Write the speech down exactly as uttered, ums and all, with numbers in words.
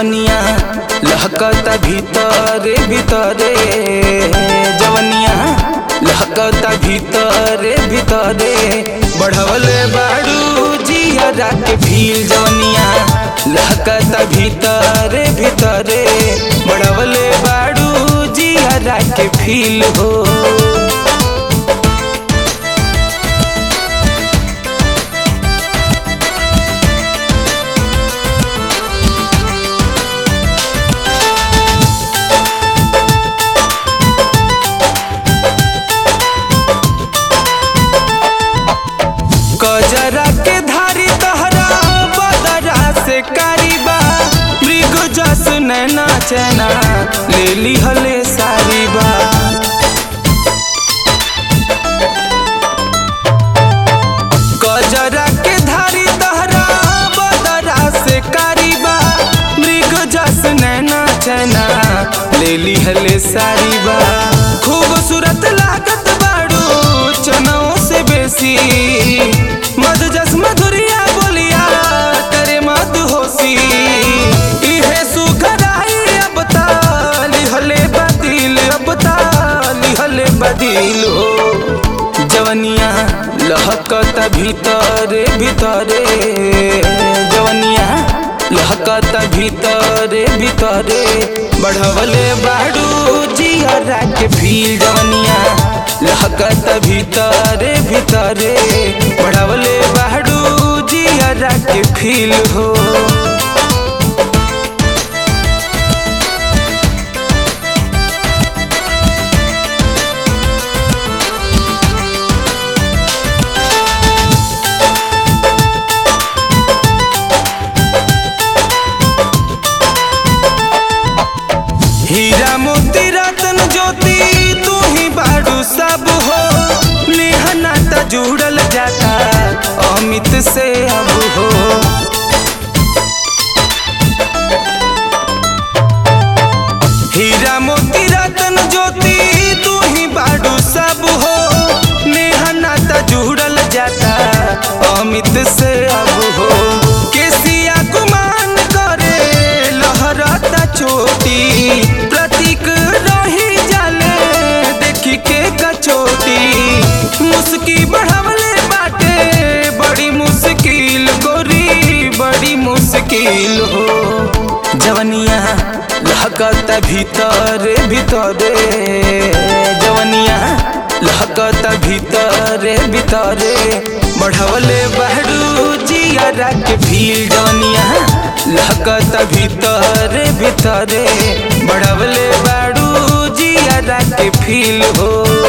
जवनिया लहकता भीतरे भीतरे, जवनिया लहकता भीतरे भीतरे, बढ़वले बाड़ू जियरा के फील। जवनिया लहकता भीतरे भीतरे, बढ़वले बाड़ू जियरा के फील हो। कजरा के धारी तहरा बदरा से कारीबा, मृग जस नैना चैना ले ली हले सारी बा। कजरा के धारी तहरा बदरा से कारीबा, मृग जस नैना चैना ले ली हले सारी बा। खूबसूरत लागत बाड़ू चनाओं से बेसी, मध जस मधुरिया बोलिया तेरे मद होसी। इहे सुखराई अब ताली हले बदिल, अब ताली हले बदिल हो। जवनिया लहकता भीतरे भीतरे, जवनिया लहकता भीतरे भीतरे, बढ़वले बाड़ू जियरा के फील। जवनिया लहकता भीतरे भीतरे, बढ़वले बाड़ू जियरा के फील हो। हीरा मोती रतन ज्योति तू ही बाड़ू सब हो, नेहा नाता जुड़ल जाता अमित से अब हो। हीरा मोती रतन ज्योति तू ही बाड़ू सब हो, नेहा नाता जुड़ल जाता अमित से अब हो। केसिया गुमान करे लहरता चोटी, प्रतीक रही जाले देखी के कचोटी। मुस्की बढ़वले बाटे बड़ी मुश्किल गोरी, बड़ी मुश्किल हो। जवनिया लहकता भीतरे भीतरे, जवनिया लहकता भीतरे भीतरे, बढ़वले बाड़ू जियरा के फील। जवनिया लहकता भीतरे भीतरे, बढ़वले बाड़ू जियरा के फील हो।